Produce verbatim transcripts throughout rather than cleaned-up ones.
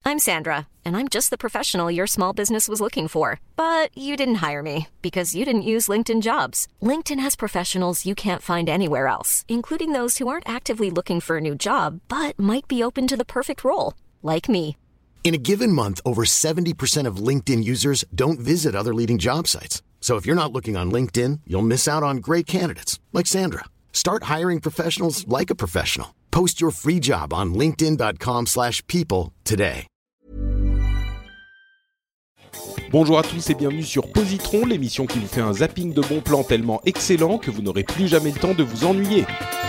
I'm Sandra, and I'm just the professional your small business was looking for. But you didn't hire me because you didn't use LinkedIn Jobs. LinkedIn has professionals you can't find anywhere else, including those who aren't actively looking for a new job, but might be open to the perfect role, like me. In a given month, over seventy percent of LinkedIn users don't visit other leading job sites. So if you're not looking on LinkedIn, you'll miss out on great candidates like Sandra. Start hiring professionals like a professional. Post your free job on linkedin.com slash people today. Bonjour à tous et bienvenue sur Positron, l'émission qui vous fait un zapping de bons plans tellement excellent que vous n'aurez plus jamais le temps de vous ennuyer.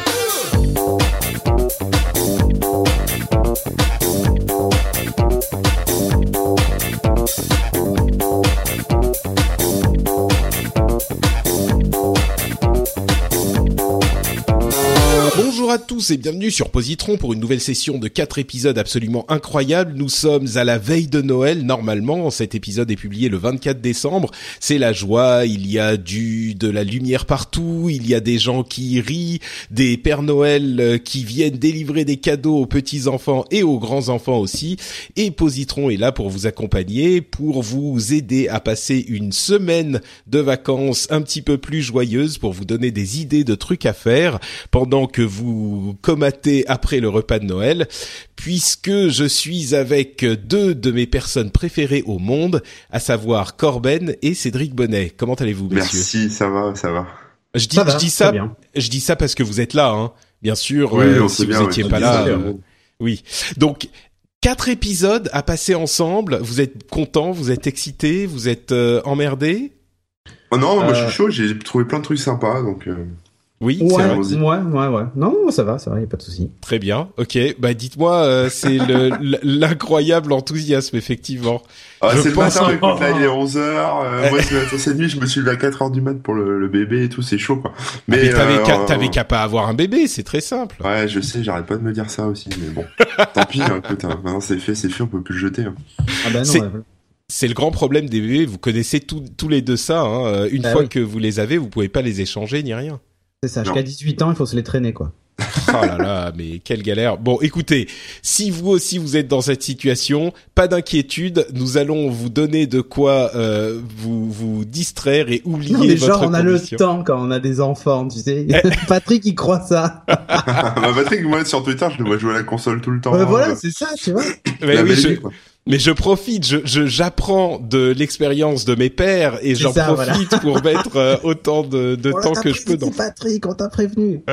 Bonjour à tous et bienvenue sur Positron pour une nouvelle session de quatre épisodes absolument incroyables. Nous sommes à la veille de Noël, normalement. Cet épisode est publié le vingt-quatre décembre. C'est la joie, il y a du, de la lumière partout, il y a des gens qui rient, des Pères Noël qui viennent délivrer des cadeaux aux petits-enfants et aux grands-enfants aussi. Et Positron est là pour vous accompagner, pour vous aider à passer une semaine de vacances un petit peu plus joyeuse, pour vous donner des idées de trucs à faire pendant que vous comatez après le repas de Noël, puisque je suis avec deux de mes personnes préférées au monde, à savoir Corben et Cédric Bonnet. Comment allez-vous, messieurs ? Merci, ça va, ça va. Je dis, ça va, je dis ça, bien. je dis ça parce que vous êtes là, hein. Bien sûr. Oui, euh, on si sait vous bien, étiez ouais, pas là, bien. euh, oui. Donc quatre épisodes à passer ensemble. Vous êtes contents, vous êtes excités, vous êtes euh, emmerdés ? Oh non, moi Euh, je suis chaud, j'ai trouvé plein de trucs sympas, donc... Euh... Oui, Ouais, c'est ouais, vrai. ouais, ouais. Non, non, ça va, ça va, y a pas de souci. Très bien. Ok. Bah, dites-moi, euh, c'est le, l'incroyable enthousiasme, effectivement. Ah, Je c'est le pense matin, que- écoute, là il est onze heures, euh, moi c'est cette nuit, je me suis levé à quatre heures du mat pour le, le bébé et tout, c'est chaud quoi. Mais, mais t'avais euh, qu'à, t'avais qu'à pas avoir un bébé, c'est très simple. Ouais, je sais, j'arrête pas de me dire ça aussi, mais bon. Tant pis, hein, écoute, hein, maintenant c'est fait, c'est fait, on peut plus le jeter. Hein. Ah bah non, C'est- ouais. C'est le grand problème des bébés. Vous connaissez tous, tous les deux ça. Hein. Euh, Une Bah fois oui. que vous les avez, vous pouvez pas les échanger ni rien. C'est ça, Non. jusqu'à dix-huit ans, il faut se les traîner, quoi. Oh là là, mais quelle galère. Bon, écoutez, si vous aussi vous êtes dans cette situation, pas d'inquiétude, nous allons vous donner de quoi euh, vous vous distraire et oublier Non, mais votre genre, on a condition. le temps quand on a des enfants, tu sais. Patrick, il croit ça. bah Patrick, moi sur Twitter, je le vois jouer à la console tout le temps. Ouais, hein, voilà, euh, c'est ça, tu vois. Mais la oui, belle je, vie, quoi. mais je profite, je, je j'apprends de l'expérience de mes pères et C'est j'en ça, profite pour mettre euh, autant de, de Voilà, temps t'as que je peux prévenu, dans. Patrick, on t'a prévenu.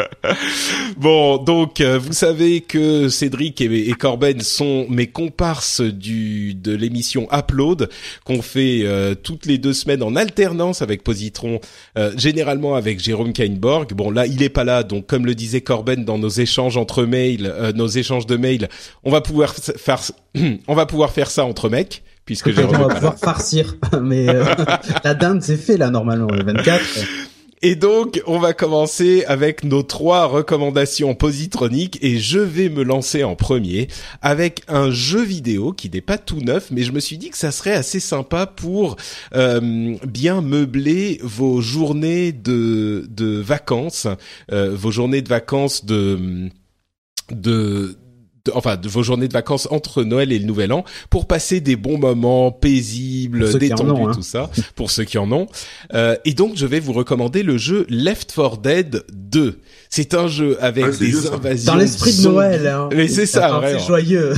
Bon, donc euh, vous savez que Cédric et, et Corben sont mes comparses du de l'émission Upload qu'on fait euh, toutes les deux semaines en alternance avec Positron, euh, généralement avec Jérôme Kainborg. Bon là, il est pas là, donc comme le disait Corben dans nos échanges entre mails, euh, nos échanges de mails, on va pouvoir f- faire on va pouvoir faire ça entre mecs puisque On Jérôme est va pas là. pouvoir farcir. Mais euh, la dinde, c'est fait, là, normalement, le vingt-quatre. Et donc, on va commencer avec nos trois recommandations positroniques et je vais me lancer en premier avec un jeu vidéo qui n'est pas tout neuf, mais je me suis dit que ça serait assez sympa pour euh, bien meubler vos journées de, de vacances, euh, vos journées de vacances de... de de- enfin de vos journées de vacances entre Noël et le Nouvel An pour passer des bons moments paisibles, Pour ceux qui en détendus, ont, hein. tout ça, pour ceux qui en ont. Euh, et donc je vais vous recommander le jeu Left four Dead deux. C'est un jeu avec Ouais, c'est des vieux, ça. invasions Dans l'esprit de zombies. Noël, hein. Mais c'est ça, Attends, vraiment. c'est joyeux.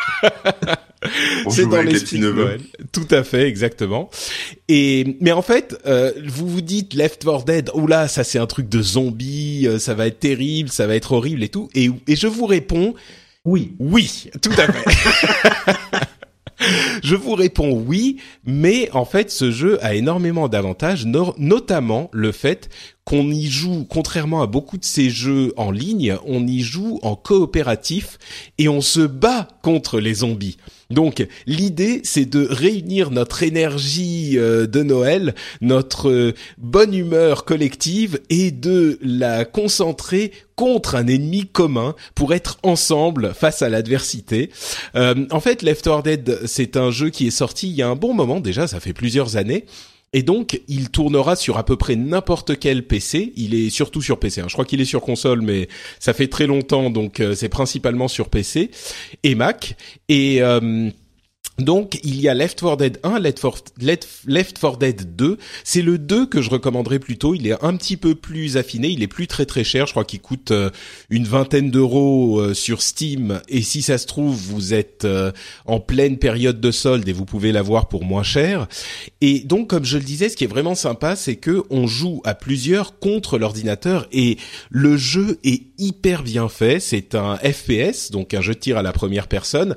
On C'est joue dans avec les l'esprit petits de neveux. Noël. Tout à fait, exactement. Et mais en fait, euh, vous vous dites Left four Dead, oula, ça c'est un truc de zombie, euh, ça va être terrible, ça va être horrible et tout. Et, et je vous réponds, Oui. oui, tout à fait. Je vous réponds oui, mais en fait, ce jeu a énormément d'avantages, no- notamment le fait qu'on y joue, contrairement à beaucoup de ces jeux en ligne, on y joue en coopératif et on se bat contre les zombies. Donc, l'idée, c'est de réunir notre énergie euh, de Noël, notre euh, bonne humeur collective et de la concentrer contre un ennemi commun pour être ensemble face à l'adversité. Euh, en fait, Left four Dead, c'est un jeu qui est sorti il y a un bon moment déjà, ça fait plusieurs années. Et donc, il tournera sur à peu près n'importe quel P C. Il est surtout sur P C. Hein. Je crois qu'il est sur console, mais ça fait très longtemps, donc euh, c'est principalement sur P C et Mac. Et euh, Donc, il y a Left four Dead one, Left four, Left four Dead two. C'est le deux que je recommanderais plutôt. Il est un petit peu plus affiné. Il est plus très très cher. Je crois qu'il coûte euh, une vingtaine d'euros euh, sur Steam. Et si ça se trouve, vous êtes euh, en pleine période de solde et vous pouvez l'avoir pour moins cher. Et donc, comme je le disais, ce qui est vraiment sympa, c'est que on joue à plusieurs contre l'ordinateur et le jeu est hyper bien fait. C'est un F P S, donc un jeu de tir à la première personne.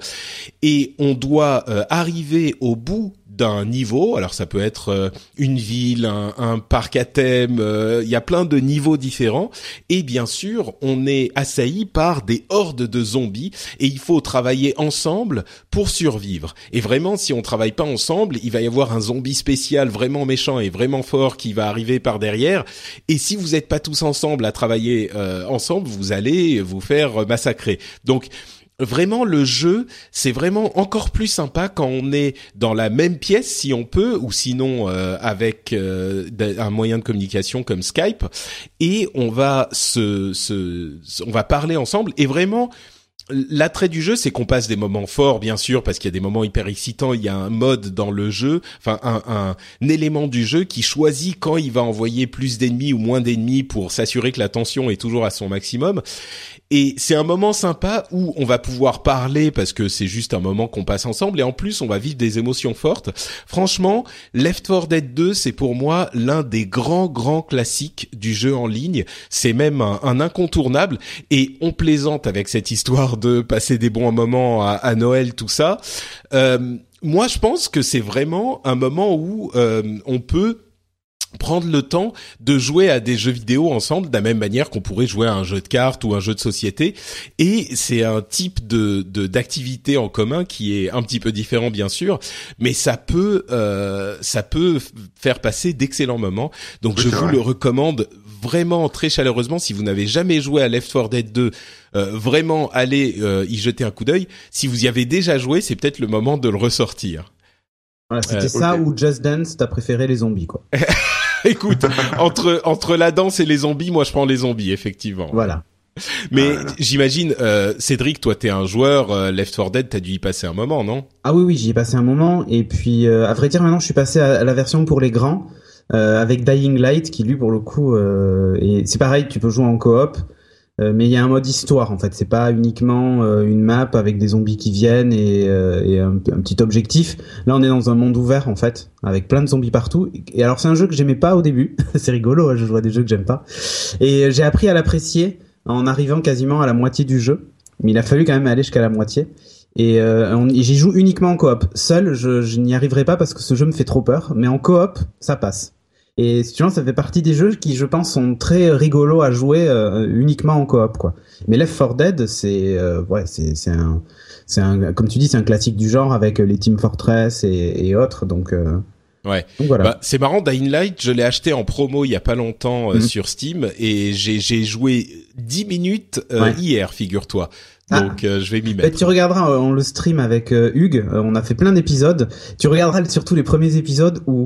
Et on doit Euh, arriver au bout d'un niveau. Alors ça peut être euh, une ville, un, un parc à thème, il euh, y a plein de niveaux différents et bien sûr on est assailli par des hordes de zombies et il faut travailler ensemble pour survivre. Et vraiment, si on travaille pas ensemble, il va y avoir un zombie spécial vraiment méchant et vraiment fort qui va arriver par derrière, et si vous êtes pas tous ensemble à travailler euh, ensemble, vous allez vous faire massacrer. Donc vraiment, le jeu, c'est vraiment encore plus sympa quand on est dans la même pièce, si on peut, ou sinon euh, avec euh, un moyen de communication comme Skype, et on va se, se, on va parler ensemble. Et vraiment, l'attrait du jeu, c'est qu'on passe des moments forts, bien sûr, parce qu'il y a des moments hyper excitants. Il y a un mode dans le jeu, enfin un, un, un élément du jeu qui choisit quand il va envoyer plus d'ennemis ou moins d'ennemis pour s'assurer que la tension est toujours à son maximum. Et c'est un moment sympa où on va pouvoir parler parce que c'est juste un moment qu'on passe ensemble et en plus on va vivre des émotions fortes. Franchement, Left four Dead two, c'est pour moi l'un des grands grands classiques du jeu en ligne. C'est même un, un incontournable et on plaisante avec cette histoire de passer des bons moments à, à Noël, tout ça. Euh, moi, je pense que c'est vraiment un moment où euh, on peut prendre le temps de jouer à des jeux vidéo ensemble de la même manière qu'on pourrait jouer à un jeu de cartes ou un jeu de société, et c'est un type de, de d'activité en commun qui est un petit peu différent bien sûr, mais ça peut euh, ça peut faire passer d'excellents moments. Donc oui, je vous vrai. le recommande vraiment très chaleureusement. Si vous n'avez jamais joué à Left four Dead two, euh, vraiment allez euh, y jeter un coup d'œil. Si vous y avez déjà joué, c'est peut-être le moment de le ressortir. Voilà, c'était euh, ça okay. Ou Just Dance, t'as préféré les zombies, quoi. Écoute, entre entre la danse et les zombies, moi je prends les zombies, effectivement. Voilà. Mais ah, j'imagine, euh, Cédric, toi t'es un joueur, euh, Left four Dead, t'as dû y passer un moment, non? Ah oui, oui, j'y ai passé un moment, et puis euh, à vrai dire maintenant je suis passé à, à la version pour les grands, euh, avec Dying Light, qui lui pour le coup, euh, et c'est pareil, tu peux jouer en coop, euh, mais il y a un mode histoire en fait, c'est pas uniquement euh, une map avec des zombies qui viennent et, euh, et un, un petit objectif. Là on est dans un monde ouvert en fait, avec plein de zombies partout, et alors c'est un jeu que j'aimais pas au début, c'est rigolo, hein, je joue à des jeux que j'aime pas, et j'ai appris à l'apprécier en arrivant quasiment à la moitié du jeu, mais il a fallu quand même aller jusqu'à la moitié. Et, euh, on, et j'y joue uniquement en coop. Seul, je, je n'y arriverai pas parce que ce jeu me fait trop peur, mais en coop, ça passe. Et si tu vois, ça fait partie des jeux qui, je pense, sont très rigolos à jouer euh, uniquement en coop, quoi. Mais Left four Dead, c'est, euh, ouais, c'est, c'est un, c'est un, comme tu dis, c'est un classique du genre avec les Team Fortress et, et autres, donc. Euh, Ouais. Donc voilà. Bah, c'est marrant, Dying Light, je l'ai acheté en promo il y a pas longtemps euh, mmh. sur Steam et j'ai j'ai joué dix minutes euh, ouais. hier, figure-toi. Donc ah. euh, je vais m'y mettre. Bah, tu regarderas, on le stream avec euh, Hugues, euh, on a fait plein d'épisodes. Tu regarderas surtout les premiers épisodes où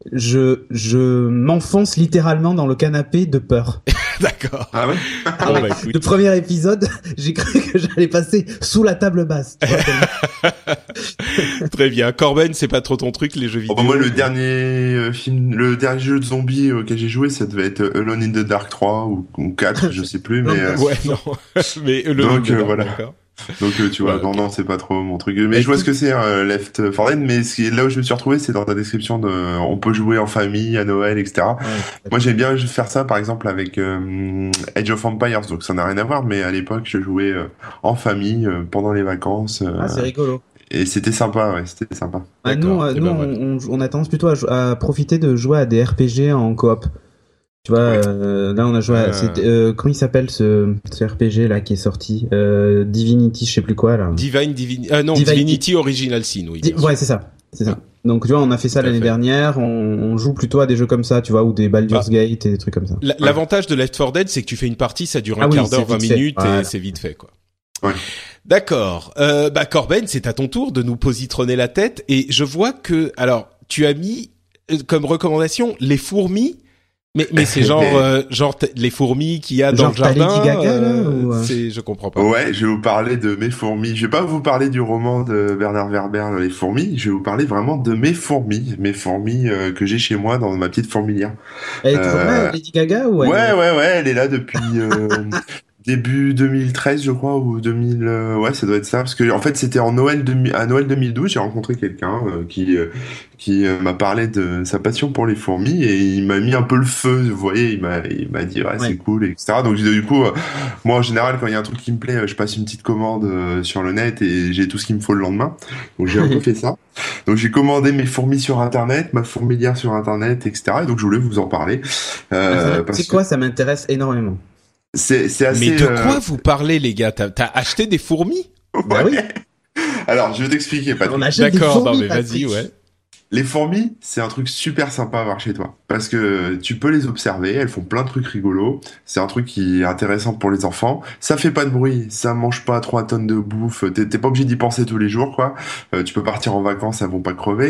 je je m'enfonce littéralement dans le canapé de peur. D'accord. Ah ouais. Ah ouais. Bah, le premier épisode, j'ai cru que j'allais passer sous la table basse. Très bien. Corben, c'est pas trop ton truc, les jeux vidéo. Oh bah moi, le dernier euh, film, le dernier jeu de zombies auquel j'ai joué, ça devait être Alone in the Dark trois ou, ou quatre, je sais plus, mais. Euh... Ouais, non. mais Alone Donc, in the euh, Dark, voilà. D'accord. Donc euh, tu vois, ouais, non okay. non c'est pas trop mon truc. Mais bah, je vois écoute... ce que c'est euh, Left four Dead, mais ce qui est là où je me suis retrouvé, c'est dans ta description de, on peut jouer en famille à Noël, et cetera. Ouais, moi j'aime bien faire ça, par exemple avec euh, Age of Empires, donc ça n'a rien à voir, mais à l'époque je jouais euh, en famille euh, pendant les vacances. Euh, ah c'est rigolo. Et c'était sympa, ouais, c'était sympa. Ah, nous, euh, nous ben, on, on, on a tendance plutôt à, à profiter de jouer à des R P G en coop. Tu vois, ouais. euh, là on a joué à, euh... euh, comment il s'appelle ce, ce R P G là qui est sorti, euh, Divinity, je sais plus quoi là. Divine, Divini... euh, non, Divinity, Divinity Original Sin, oui. Di- ouais, c'est ça, c'est ça. Donc tu vois, on a fait ça Tout l'année fait. dernière. On, on joue plutôt à des jeux comme ça, tu vois, ou des Baldur's ah. Gate et des trucs comme ça. L- ouais. L'avantage de Left four Dead, c'est que tu fais une partie, ça dure un ah quart oui, d'heure, vingt minutes, voilà. Et c'est vite fait, quoi. Ouais. D'accord. Euh, bah Corben, c'est à ton tour de nous positronner la tête, et je vois que, alors, tu as mis comme recommandation les fourmis. Mais mais c'est genre euh, genre t- les fourmis qu'il y a genre dans le jardin. Lady Gaga, là, euh, ou... c'est je comprends pas. Ouais, je vais vous parler de mes fourmis. Je vais pas vous parler du roman de Bernard Werber, Les fourmis. Je vais vous parler vraiment de mes fourmis, mes fourmis euh, que j'ai chez moi dans ma petite fourmilière. Elle est toujours Euh, là, Lady Gaga, ou elle Ouais, est- ouais, ouais, elle est là depuis euh, début deux mille treize, je crois, ou deux mille. euh, ouais, ça doit être ça, parce que en fait, c'était en Noël deux- à Noël deux mille douze, j'ai rencontré quelqu'un euh, qui euh, qui euh, m'a parlé de sa passion pour les fourmis et il m'a mis un peu le feu. Vous voyez, il m'a il m'a dit ouais, Ouais. c'est cool, et cetera. Donc du coup, euh, moi en général, quand il y a un truc qui me plaît, euh, je passe une petite commande euh, sur le net et j'ai tout ce qu'il me faut le lendemain. Donc j'ai un peu fait ça. Donc j'ai commandé mes fourmis sur internet, ma fourmilière sur internet, et cetera. Et donc je voulais vous en parler. Euh, Ah, parce c'est quoi, ça m'intéresse énormément. que c'est c'est assez. Mais de euh, quoi vous parlez, les gars? T'as, t'as acheté des fourmis? Bah oui. Alors, je vais t'expliquer, Patrick. On achète des D'accord, non fourmis, mais vas-y, Patrick. ouais. Les fourmis, c'est un truc super sympa à avoir chez toi. Parce que tu peux les observer, elles font plein de trucs rigolos. C'est un truc qui est intéressant pour les enfants. Ça fait pas de bruit, ça mange pas trois tonnes de bouffe. T'es, t'es pas obligé d'y penser tous les jours, quoi. Euh, tu peux partir en vacances, elles vont pas crever.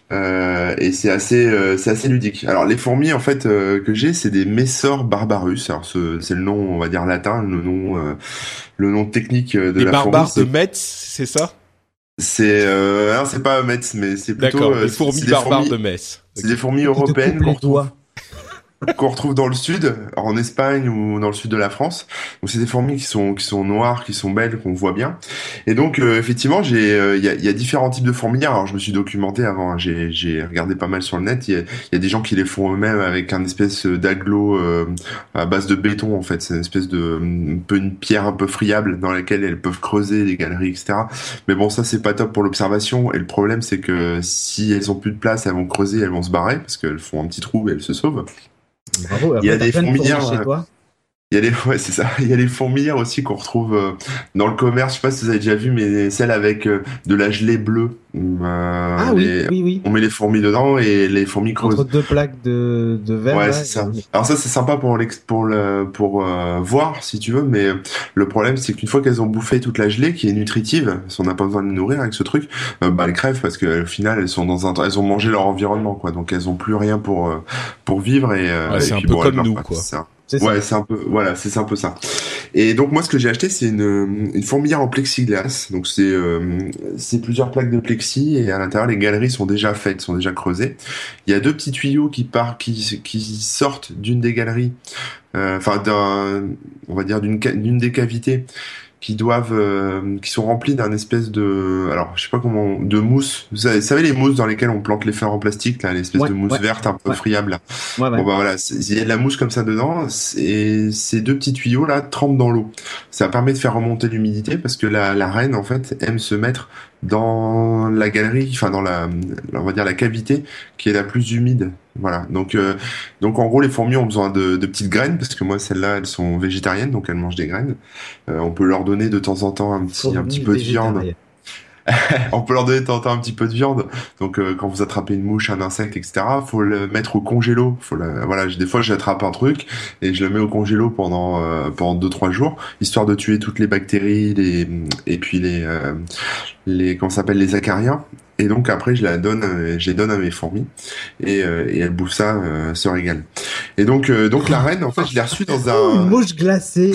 Euh, et c'est assez, euh, c'est assez ludique. Alors, les fourmis, en fait, euh, que j'ai, c'est des Messor barbarus. Alors, ce, c'est le nom, on va dire, latin, le nom, euh, le nom technique de Les la barbares fourmi. de Metz, c'est ça? C'est, euh, non, c'est pas Metz, mais c'est plutôt, D'accord, euh, les c'est- fourmis c'est des barbares fourmis- de Metz. C'est des fourmis Qui te européennes coupe qu'on les retrouve, doigts. qu'on retrouve dans le sud, en Espagne ou dans le sud de la France. Donc c'est des fourmis qui sont qui sont noires, qui sont belles, qu'on voit bien. Et donc euh, effectivement, j'ai euh, il y a il y a différents types de fourmilières. Alors je me suis documenté avant, hein. j'ai j'ai regardé pas mal sur le net. Il y a, il y a des gens qui les font eux-mêmes avec un espèce d'agglo euh, à base de béton en fait. C'est une espèce de un peu une pierre un peu friable dans laquelle elles peuvent creuser des galeries, et cetera. Mais bon, ça c'est pas top pour l'observation. Et le problème c'est que si elles ont plus de place, elles vont creuser, elles vont se barrer parce qu'elles font un petit trou et elles se sauvent. Bravo. Il y a après, des t'as plein de fourmilières, fourmis euh, chez toi. Il y a les, ouais, c'est ça. Il y a les fourmilières aussi qu'on retrouve euh, dans le commerce. Je sais pas si vous avez déjà vu, mais celles avec euh, de la gelée bleue. Euh, Ah oui, les- oui, oui. On met les fourmis dedans et les fourmis creusent. Entre deux plaques de, de verre. Ouais, là, c'est ça. et- Alors ça, c'est sympa pour l'ex, pour le, pour euh, voir si tu veux, mais le problème, c'est qu'une fois qu'elles ont bouffé toute la gelée, qui est nutritive, si on n'a pas besoin de les nourrir avec ce truc, euh, bah elles crèvent parce qu'au final, elles sont dans un, elles ont mangé leur environnement, quoi. Donc elles ont plus rien pour euh, pour vivre et, euh, Ouais, et c'est un puis peu bon, comme elles meurent nous, pas, quoi. c'est ça. C'est ça. Ouais, c'est un peu, voilà, c'est c'est un peu ça. Et donc moi, ce que j'ai acheté, c'est une, une fourmilière en plexiglas. Donc c'est, euh, c'est plusieurs plaques de plexi et à l'intérieur, les galeries sont déjà faites, sont déjà creusées. Il y a deux petits tuyaux qui partent, qui, qui sortent d'une des galeries, euh, enfin d'un, on va dire d'une, ca- d'une des cavités, qui doivent, euh, qui sont remplis d'un espèce de, alors je sais pas comment, de mousse. Vous savez, vous savez les mousses dans lesquelles on plante les fleurs en plastique, là, l'espèce Ouais, de mousse ouais, verte un peu ouais. friable. Là. Ouais, ouais. Bon bah voilà, c'est- il y a de la mousse comme ça dedans, et ces deux petits tuyaux là trempent dans l'eau. Ça permet de faire remonter l'humidité parce que la, la reine en fait aime se mettre dans la galerie, enfin dans la, on va dire la cavité qui est la plus humide. Voilà. Donc euh, donc en gros les fourmis ont besoin de, de petites graines parce que moi celles-là elles sont végétariennes donc elles mangent des graines. Euh, on peut leur donner de temps en temps un petit un Fourmis petit peu de viande. végétariennes. On peut leur donner de temps en temps un petit peu de viande. Donc euh, quand vous attrapez une mouche, un insecte, et cetera, faut le mettre au congélo. Faut le, voilà, des fois j'attrape un truc et je le mets au congélo pendant euh, pendant deux trois jours, histoire de tuer toutes les bactéries, les et puis les euh, les comment ça s'appelle les acariens. Et donc après je la donne, euh, je les donne à mes fourmis et, euh, et elles bouffent ça, euh, se régalent. Et donc euh, donc la reine en fait je l'ai reçue dans Oh, une un mouche glacée.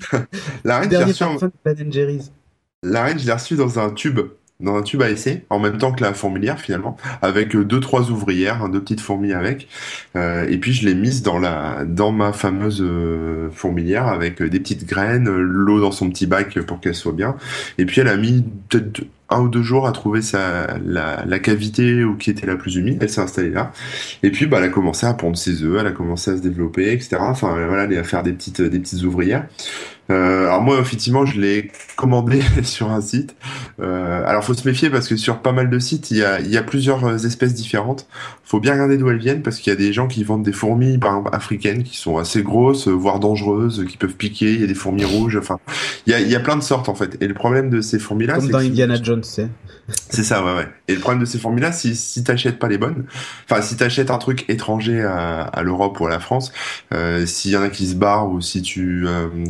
la reine je l'ai Dernier reçue en- parfum de Ben and Jerry's. La reine, je l'ai reçue dans un tube, dans un tube à essai, en même temps que la fourmilière finalement, avec euh, deux trois ouvrières, hein, deux petites fourmis avec, euh, et puis je l'ai mise dans la, dans ma fameuse euh, fourmilière avec euh, des petites graines, euh, l'eau dans son petit bac pour qu'elle soit bien, et puis elle a mis peut-être un ou deux jours à trouver sa, la, la cavité où qui était la plus humide, elle s'est installée là, et puis bah elle a commencé à pondre ses œufs, elle a commencé à se développer, et cetera. Enfin voilà, elle a faire des petites, des petites ouvrières. Euh, alors moi, effectivement, je l'ai commandé sur un site. Euh, alors, faut se méfier parce que sur pas mal de sites, il y a, il y a plusieurs espèces différentes. Faut bien regarder d'où elles viennent parce qu'il y a des gens qui vendent des fourmis, par exemple, africaines, qui sont assez grosses, voire dangereuses, qui peuvent piquer. Il y a des fourmis rouges. Enfin, il y a, il y a plein de sortes en fait. Et le problème de ces fourmis-là, Comme c'est dans que- Indiana Jones, c'est. c'est ça, ouais, ouais. Et le problème de ces fourmis-là, si, si t'achètes pas les bonnes, enfin, si t'achètes un truc étranger à, à l'Europe ou à la France, euh, s'il y en a qui se barrent ou si tu, euh, enfin voilà, si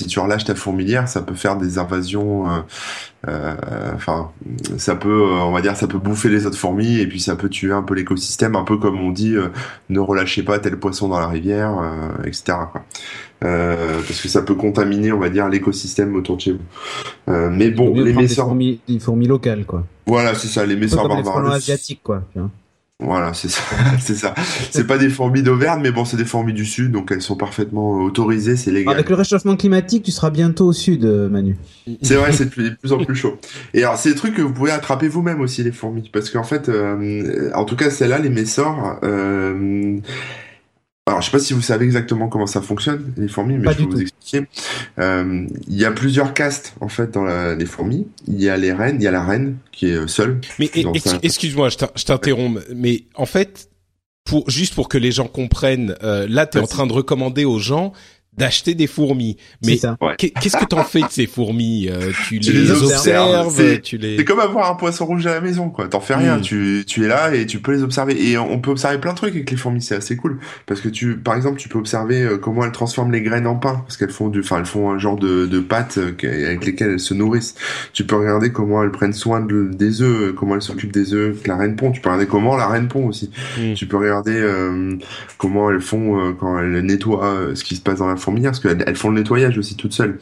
si tu relâches ta fourmilière, ça peut faire des invasions. Euh, euh, enfin, ça peut, on va dire, ça peut bouffer les autres fourmis et puis ça peut tuer un peu l'écosystème, un peu comme on dit, euh, ne relâchez pas tel poisson dans la rivière, euh, et cetera. Quoi. Euh, parce que ça peut contaminer, on va dire, l'écosystème autour de chez vous. Euh, mais bon, les messeurs, des fourmis, des fourmis locales, quoi. Voilà, c'est ça, les messeurs barbares. Les asiatiques, quoi. Tu vois. Voilà, c'est ça, c'est ça. C'est pas des fourmis d'Auvergne, mais bon, c'est des fourmis du sud, donc elles sont parfaitement autorisées, c'est légal. Avec le réchauffement climatique, tu seras bientôt au sud, Manu. C'est vrai, c'est de plus, de plus en plus chaud. Et alors, c'est des trucs que vous pouvez attraper vous-même aussi, les fourmis, parce qu'en fait, euh, en tout cas, celles-là, les messors, euh, alors, je sais pas si vous savez exactement comment ça fonctionne, les fourmis, mais pas je vais vous tout. expliquer. Euh, il y a plusieurs castes, en fait, dans la, les fourmis. Il y a les reines, il y a la reine, qui est seule. Mais ex- un... excuse-moi, je t'interromps, mais en fait, pour, juste pour que les gens comprennent, euh, là, t'es Merci. en train de recommander aux gens d'acheter des fourmis. Mais qu'est-ce que t'en fais de ces fourmis? euh, Tu, tu les, les observes, c'est, tu les... c'est comme avoir un poisson rouge à la maison, quoi. T'en fais rien, mmh. tu, tu es là et tu peux les observer. Et on peut observer plein de trucs avec les fourmis, c'est assez cool. Parce que tu, par exemple, tu peux observer comment elles transforment les graines en pain. Parce qu'elles font du, enfin, elles font un genre de, de pâtes avec lesquelles elles se nourrissent. Tu peux regarder comment elles prennent soin de, des œufs, comment elles s'occupent des œufs que la reine pond. Tu peux regarder comment la reine pond aussi. Mmh. Tu peux regarder euh, comment elles font euh, quand elles nettoient euh, ce qui se passe dans la fourmilière, parce qu'elles elles font le nettoyage aussi toutes seules,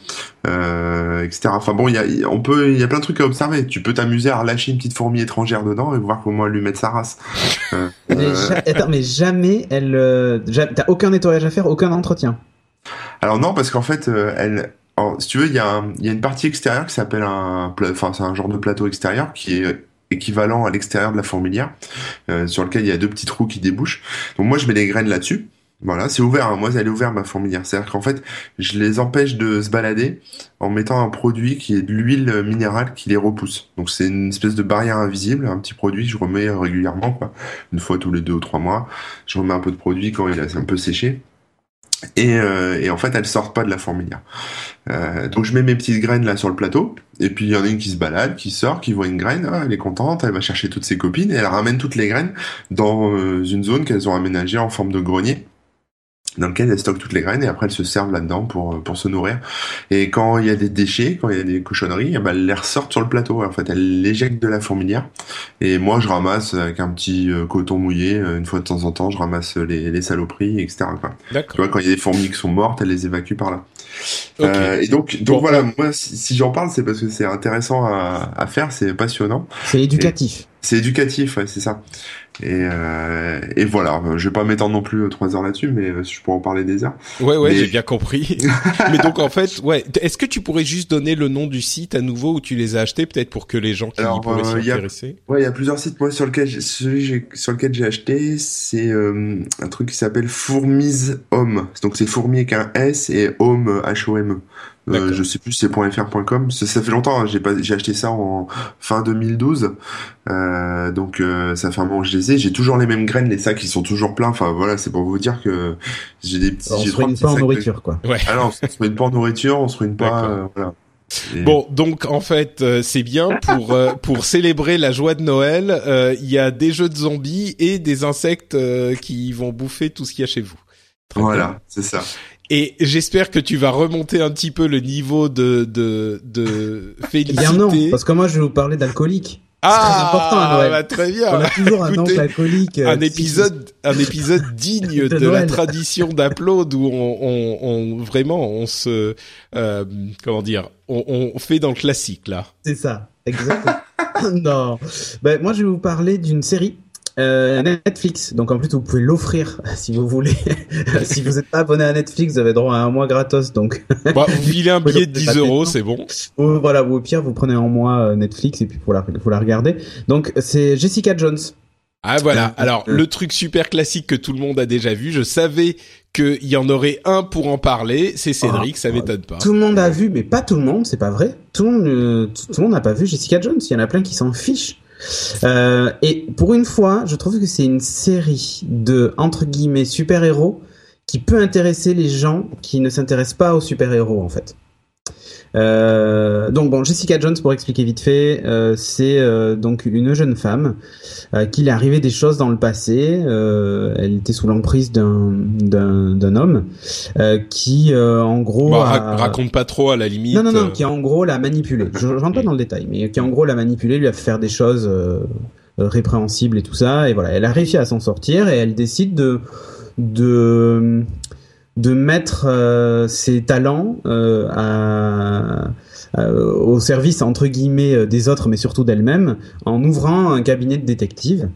euh, et cetera. Enfin bon, il y a, on peut, il y a plein de trucs à observer. Tu peux t'amuser à relâcher une petite fourmi étrangère dedans et voir comment elle lui met sa race. Euh, mais, euh... ja- attends, mais jamais elle, euh, ja- t'as aucun nettoyage à faire, aucun entretien. Alors non, parce qu'en fait, euh, elle, alors, si tu veux, il y a, un, il y a une partie extérieure qui s'appelle un, enfin c'est un genre de plateau extérieur qui est équivalent à l'extérieur de la fourmilière, euh, sur lequel il y a deux petits trous qui débouchent. Donc moi je mets les graines là-dessus. Voilà, c'est ouvert, hein. Moi elle est ouverte ma fourmilière, c'est-à-dire qu'en fait je les empêche de se balader en mettant un produit qui est de l'huile minérale qui les repousse. Donc c'est une espèce de barrière invisible, un petit produit que je remets régulièrement, quoi, une fois tous les deux ou trois mois. Je remets un peu de produit quand il est un peu séché. Et, euh, et en fait elles sortent pas de la fourmilière. Euh, donc je mets mes petites graines là sur le plateau, et puis il y en a une qui se balade, qui sort, qui voit une graine, ah, elle est contente, elle va chercher toutes ses copines et elle ramène toutes les graines dans euh, une zone qu'elles ont aménagée en forme de grenier, dans lequel elles stockent toutes les graines et après elles se servent là-dedans pour pour se nourrir. Et quand il y a des déchets, quand il y a des cochonneries, eh ben, elles les ressortent sur le plateau. En fait, elles l'éjectent de la fourmilière. Et moi, je ramasse avec un petit euh, coton mouillé, une fois de temps en temps, je ramasse les, les saloperies, et cetera. Quoi. D'accord. Tu vois, quand il y a des fourmis qui sont mortes, elles les évacuent par là. Okay. Euh, et donc, donc bon. Voilà, moi, si, si j'en parle, c'est parce que c'est intéressant à, à faire, c'est passionnant. C'est éducatif. Et c'est éducatif, ouais, c'est ça. Et, euh, et voilà, je vais pas m'étendre non plus trois heures là-dessus, mais je pourrais en parler des heures. Ouais, ouais, mais... j'ai bien compris. Mais donc en fait, ouais, est-ce que tu pourrais juste donner le nom du site à nouveau où tu les as achetés, peut-être pour que les gens qui Alors, pourraient euh, s'y intéresser. Ouais, il y a plusieurs sites. Moi, sur lequel, j'ai, celui j'ai, sur lequel j'ai acheté, c'est euh, un truc qui s'appelle Fourmise Home. Donc c'est fourmi avec un S et Home H O M E. Euh, je sais plus si c'est .fr point com. Ça, ça fait longtemps. Hein, j'ai pas, j'ai acheté ça en fin deux mille douze. Euh, donc euh, ça fait un moment que je les ai. J'ai toujours les mêmes graines. Les sacs ils sont toujours pleins. Enfin voilà, c'est pour vous dire que j'ai des petits. Alors, on j'ai se ruine pas en nourriture, de... quoi. Ouais. Ah non, on se ruine pas en nourriture. On se ruine pas. Euh, voilà. Et... Bon, donc en fait, euh, c'est bien pour euh, pour célébrer la joie de Noël. Il euh, y a des jeux de zombies et des insectes euh, qui vont bouffer tout ce qu'il y a chez vous. Très voilà, bien. C'est ça. Et j'espère que tu vas remonter un petit peu le niveau de de de félicité. Bien non, parce que moi je vais vous parler d'alcoolique. Ah, c'est très important à Noël. Bah, très bien. On a toujours un oncle alcoolique. Un épisode, un épisode digne de, de la tradition d'Upload où on, on, on vraiment on se euh, comment dire, on, on fait dans le classique là. C'est ça, exactement. Non, ben moi je vais vous parler d'une série. Euh, Netflix, donc en plus vous pouvez l'offrir si vous voulez. Si vous n'êtes pas abonné à Netflix, vous avez droit à un mois gratos. Donc, bah, vous filez un billet de dix euros, c'est bon. Ou, voilà, ou au pire vous prenez un mois Netflix et puis vous la, vous la regardez. Donc c'est Jessica Jones. Ah voilà. Alors euh, le truc super classique que tout le monde a déjà vu. Je savais qu'il y en aurait un pour en parler. C'est Cédric, oh, ça m'étonne pas. Tout le monde a vu, mais pas tout le monde, c'est pas vrai. Tout le monde, euh, tout, tout le monde n'a pas vu Jessica Jones. Il y en a plein qui s'en fichent. Euh, et pour une fois, je trouve que c'est une série de, entre guillemets, super-héros qui peut intéresser les gens qui ne s'intéressent pas aux super-héros, en fait. Euh, donc bon, Jessica Jones, pour expliquer vite fait, euh, c'est euh, donc une jeune femme à qui il est arrivé des choses dans le passé. Euh, elle était sous l'emprise d'un d'un, d'un homme euh, qui, euh, en gros, bah, a... raconte pas trop à la limite. Non, non, non, qui en gros l'a manipulé. Je rentre pas dans le détail, mais qui en gros l'a manipulé, lui a fait faire des choses euh, répréhensibles et tout ça. Et voilà, elle a réussi à s'en sortir et elle décide de de de mettre euh, ses talents euh, à, à, au service entre guillemets des autres, mais surtout d'elle-même, en ouvrant un cabinet de détective.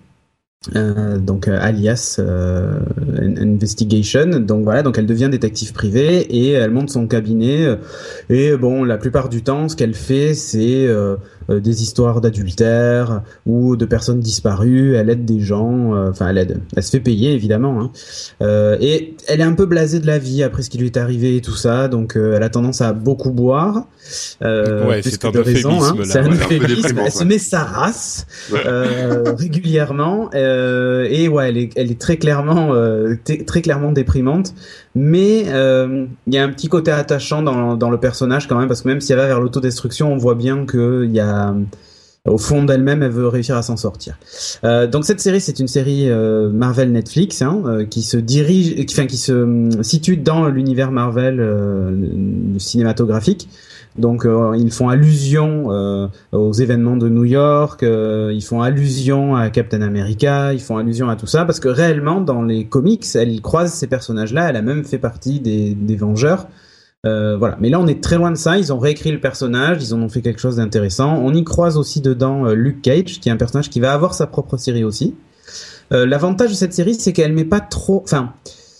Euh, donc euh, alias euh, Investigation. Donc voilà, donc elle devient détective privée et elle monte son cabinet. Euh, et bon, la plupart du temps, ce qu'elle fait, c'est euh, euh, des histoires d'adultère ou de personnes disparues. Elle aide des gens. Enfin, euh, elle aide. Elle se fait payer évidemment. Hein. Euh, et elle est un peu blasée de la vie après ce qui lui est arrivé et tout ça. Donc euh, elle a tendance à beaucoup boire. Euh, ouais, c'est un euphémisme hein. là. C'est un ouais, euphémisme. Elle ouais. se met sa race ouais. euh, régulièrement. Euh, et ouais, elle est, elle est très clairement, euh, t- très clairement déprimante. Mais il euh, y a un petit côté attachant dans, dans le personnage quand même, parce que même si elle va vers l'autodestruction, on voit bien que il y a, au fond d'elle-même, elle veut réussir à s'en sortir. Euh, donc cette série, c'est une série euh, Marvel Netflix, hein, euh, qui se dirige, qui, enfin qui se euh, situe dans l'univers Marvel euh, cinématographique. Donc euh, ils font allusion euh, aux événements de New York, euh, ils font allusion à Captain America, ils font allusion à tout ça, parce que réellement dans les comics, elle croise ces personnages-là, elle a même fait partie des, des Vengeurs. Euh, voilà. Mais là on est très loin de ça, ils ont réécrit le personnage, ils en ont fait quelque chose d'intéressant. On y croise aussi dedans euh, Luke Cage, qui est un personnage qui va avoir sa propre série aussi. Euh, l'avantage de cette série, c'est qu'elle met pas trop... Enfin...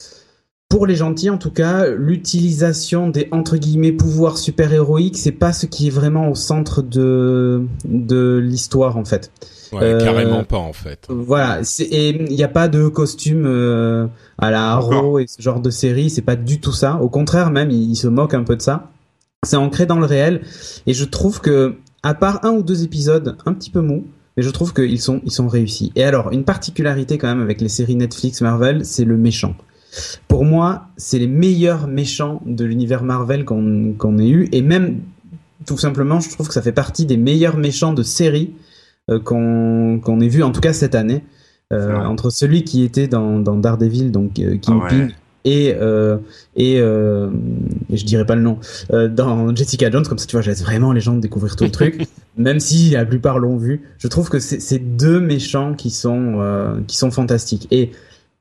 Pour les gentils, en tout cas, l'utilisation des entre guillemets pouvoirs super-héroïques, c'est pas ce qui est vraiment au centre de de l'histoire en fait. Ouais, euh, carrément pas en fait. Voilà, c'est, et il n'y a pas de costume euh, à la Arrow et ce genre de série, c'est pas du tout ça. Au contraire, même, il, il se moque un peu de ça. C'est ancré dans le réel, et je trouve que, à part un ou deux épisodes un petit peu mous, mais je trouve qu'ils sont ils sont réussis. Et alors, une particularité quand même avec les séries Netflix Marvel, c'est le méchant. Pour moi, c'est les meilleurs méchants de l'univers Marvel qu'on, qu'on ait eu, et même, tout simplement, je trouve que ça fait partie des meilleurs méchants de séries euh, qu'on, qu'on ait vu, en tout cas cette année, euh, entre celui qui était dans, dans Daredevil, donc euh, Kingpin, ah ouais. et, euh, et, euh, et je dirais pas le nom, euh, dans Jessica Jones, comme ça tu vois, je laisse vraiment les gens découvrir tout le truc, même si la plupart l'ont vu. Je trouve que c'est, c'est deux méchants qui sont, euh, qui sont fantastiques. Et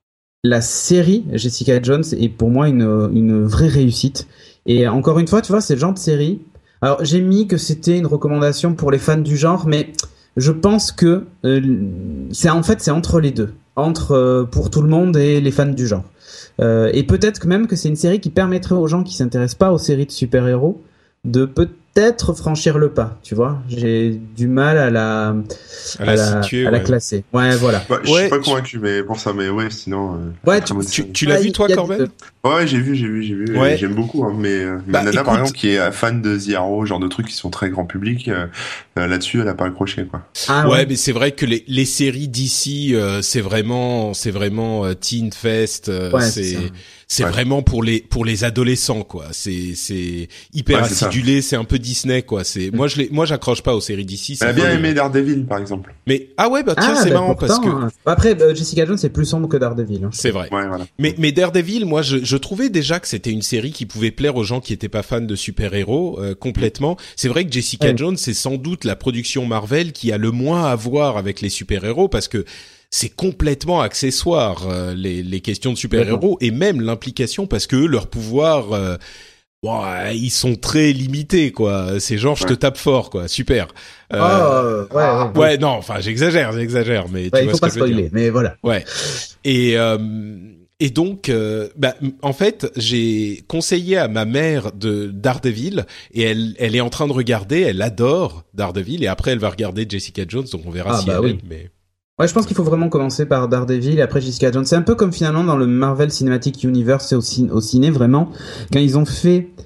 la série Jessica Jones est pour moi une, une vraie réussite. Et encore une fois, tu vois, c'est le genre de série. Alors, j'ai mis que c'était une recommandation pour les fans du genre, mais je pense que euh, c'est en fait c'est entre les deux, entre euh, pour tout le monde et les fans du genre. Euh, et peut-être que même que c'est une série qui permettrait aux gens qui s'intéressent pas aux séries de super-héros de peut-être franchir le pas, tu vois. J'ai du mal à la à la, à la, situer, à ouais. la classer. Ouais, voilà. Bah, je ouais, suis pas convaincu, mais pour ça, mais ouais, sinon. Euh, ouais, tu, tu, tu l'as vu toi, Corben? Ouais, j'ai vu, j'ai vu, j'ai vu. Ouais. J'aime beaucoup, hein, mais euh, bah, Nana, écoute... par exemple, qui est fan de The Arrow, genre de trucs qui sont très grand public, euh, là-dessus, elle a pas accroché, quoi. Ah, ouais, ouais, mais c'est vrai que les, les séries d'ici, euh, c'est vraiment, c'est vraiment euh, Teen Fest. Euh, ouais, c'est, c'est, c'est ouais. vraiment pour les pour les adolescents, quoi. C'est c'est hyper ouais, acidulé, c'est, c'est un peu Disney, quoi. C'est moi je les, moi j'accroche pas aux séries d'ici. Elle a bien aimé Daredevil, par exemple. Mais ah ouais, bah tiens, ah, c'est bah, marrant pourtant, parce que après euh, Jessica Jones c'est plus sombre que Daredevil. Hein. C'est vrai. Ouais, voilà. Mais mais Daredevil, moi je je trouvais déjà que c'était une série qui pouvait plaire aux gens qui étaient pas fans de super-héros euh, complètement. Mm. C'est vrai que Jessica ouais. Jones, c'est sans doute la production Marvel qui a le moins à voir avec les super-héros parce que c'est complètement accessoire euh, les les questions de super-héros et même l'implication parce que leurs pouvoirs euh, bon, ils sont très limités, quoi. C'est genre, ouais. je te tape fort, quoi. Super. Euh, oh, ouais, ouais, ouais. Ouais, non, enfin, j'exagère, j'exagère, mais ouais, tu il vois faut ce pas que je veux spoiler, dire. mais voilà. Ouais. Et, euh, et donc, euh, bah, en fait, j'ai conseillé à ma mère de Daredevil et elle, elle est en train de regarder, elle adore Daredevil et après elle va regarder Jessica Jones, donc on verra ah, si bah elle oui. aime, mais... Ouais, je pense qu'il faut vraiment commencer par Daredevil et après Jessica Jones. C'est un peu comme finalement dans le Marvel Cinematic Universe et au, cin- au ciné, vraiment, quand ils ont fait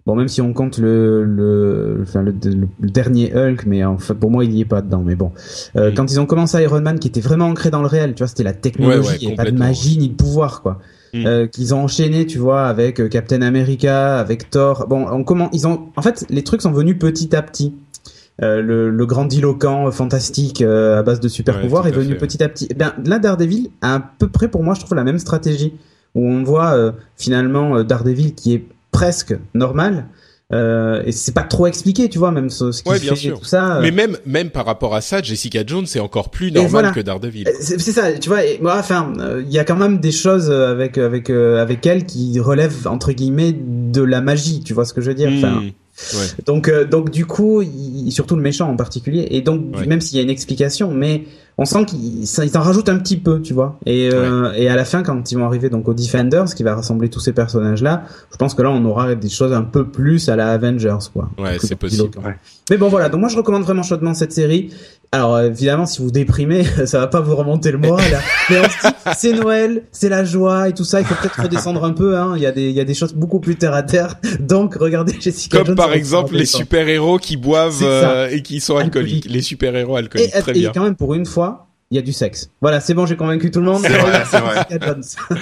Bon, même si on compte le le enfin le, le, le dernier Hulk, mais en fait pour moi il y est pas dedans. Mais bon, euh, mmh. quand ils ont commencé Iron Man, qui était vraiment ancré dans le réel, tu vois, c'était la technologie, ouais, ouais, et pas de magie ni de pouvoir, quoi. Mmh. Euh, qu'ils ont enchaîné, tu vois, avec euh, Captain America, avec Thor. Bon, on comment ils ont, en fait, les trucs sont venus petit à petit. Euh, le, le grandiloquent fantastique euh, à base de super ouais, pouvoirs est venu fait, petit ouais. à petit. Eh bien, là, Daredevil a à peu près, pour moi, je trouve la même stratégie où on voit euh, finalement Daredevil qui est presque normal. Euh, et c'est pas trop expliqué, tu vois, même ce, ce qu'il ouais, fait bien sûr. Et tout ça. Euh... Mais même, même par rapport à ça, Jessica Jones c'est encore plus normal voilà. que Daredevil. C'est, c'est ça, tu vois. Et, moi, enfin, il euh, y a quand même des choses avec avec euh, avec elle qui relèvent entre guillemets de la magie, tu vois ce que je veux dire. Enfin. Mmh. Ouais. Donc, euh, donc du coup, il, surtout le méchant en particulier, et donc ouais. même s'il y a une explication, mais on sent qu'il il en rajoute un petit peu, tu vois. Et, euh, ouais. et à la fin, quand ils vont arriver donc aux Defenders, qui va rassembler tous ces personnages-là, je pense que là, on aura des choses un peu plus à la Avengers, quoi. Ouais, c'est possible. Ouais. Mais bon, voilà. Donc moi, je recommande vraiment chaudement cette série. Alors évidemment, si vous déprimez, ça va pas vous remonter le moral. Là. Mais on se dit, c'est Noël, c'est la joie et tout ça. Il faut peut-être redescendre un peu. Hein. Il y a des, il y a des choses beaucoup plus terre à terre. Donc regardez Jessica Comme Jones. Comme par exemple les super héros qui boivent euh, et qui sont alcooliques. Alcoolique. Les super héros alcooliques. Et, Très et bien. quand même pour une fois, il y a du sexe. Voilà, c'est bon, j'ai convaincu tout le monde. C'est vrai, c'est vrai.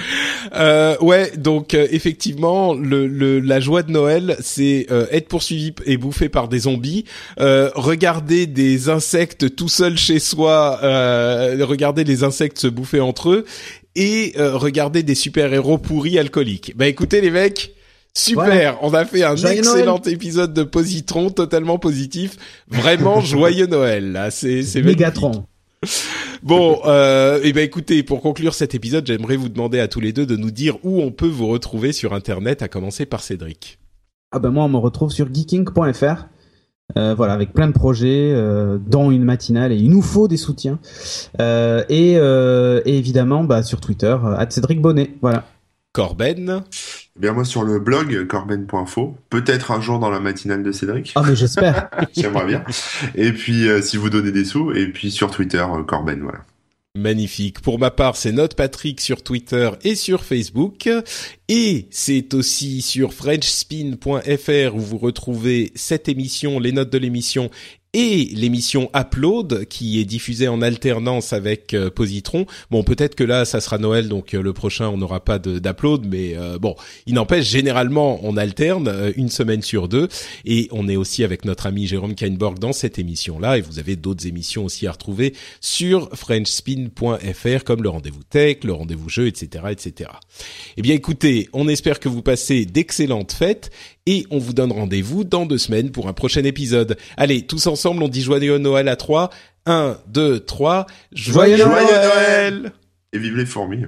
euh, ouais, donc euh, effectivement, le, le la joie de Noël, c'est euh, être poursuivi et bouffé par des zombies, euh, regarder des insectes tout seul chez soi, euh, regarder les insectes se bouffer entre eux, et euh, regarder des super-héros pourris alcooliques. Bah écoutez les mecs, super, ouais. On a fait un joyeux excellent Noël. Épisode de Positron, totalement positif, vraiment joyeux Noël. Là, c'est c'est Mégatron. Bon, euh, et ben écoutez, pour conclure cet épisode, j'aimerais vous demander à tous les deux de nous dire où on peut vous retrouver sur Internet, à commencer par Cédric. Ah ben moi, on me retrouve sur geeking point f r, euh, voilà, avec plein de projets, euh, dont une matinale, et il nous faut des soutiens. Euh, et, euh, et évidemment, bah sur Twitter, arobase Cédric Bonnet, voilà. Corben. Eh bien moi sur le blog corben point info, peut-être un jour dans la matinale de Cédric. Ah mais j'espère. J'aimerais bien. Et puis euh, si vous donnez des sous, et puis sur Twitter euh, Corben, voilà. Magnifique. Pour ma part, c'est Note Patrick sur Twitter et sur Facebook. Et c'est aussi sur french spin point f r où vous retrouvez cette émission, les notes de l'émission et l'émission Upload qui est diffusée en alternance avec euh, Positron. Bon, peut-être que là, ça sera Noël, donc euh, le prochain, on n'aura pas de, d'Upload, mais euh, bon, il n'empêche, généralement, on alterne euh, une semaine sur deux, et on est aussi avec notre ami Jérôme Kainborg dans cette émission-là, et vous avez d'autres émissions aussi à retrouver sur french spin point f r, comme le Rendez-vous Tech, le Rendez-vous Jeu, et cetera, et cetera. Eh bien, écoutez, on espère que vous passez d'excellentes fêtes, et on vous donne rendez-vous dans deux semaines pour un prochain épisode. Allez, tous ensemble, on dit joyeux Noël à trois. Un, deux, trois. Joyeux, joyeux Noël, Noël. Et vive les fourmis.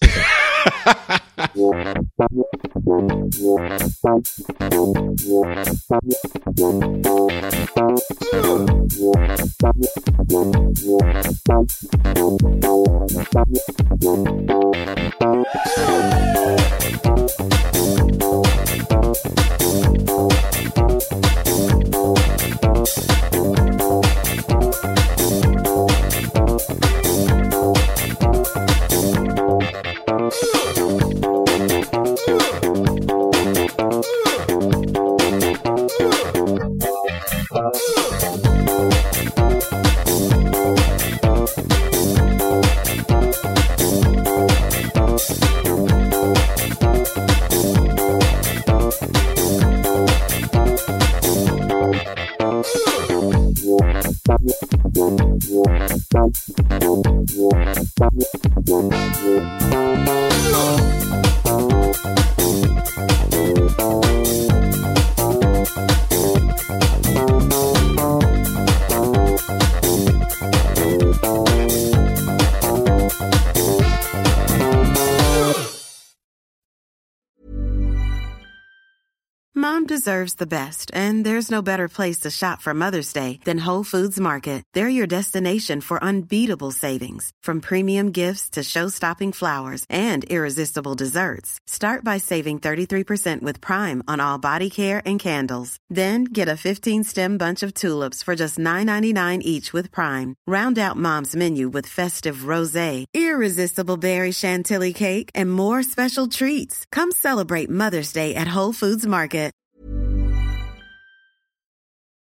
Mom deserves the best, and there's no better place to shop for Mother's Day than Whole Foods Market. They're your destination for unbeatable savings, from premium gifts to show-stopping flowers and irresistible desserts. Start by saving thirty-three percent with Prime on all body care and candles. Then get a fifteen-stem bunch of tulips for just nine ninety-nine each with Prime. Round out Mom's menu with festive rosé, irresistible berry chantilly cake, and more special treats. Come celebrate Mother's Day at Whole Foods Market.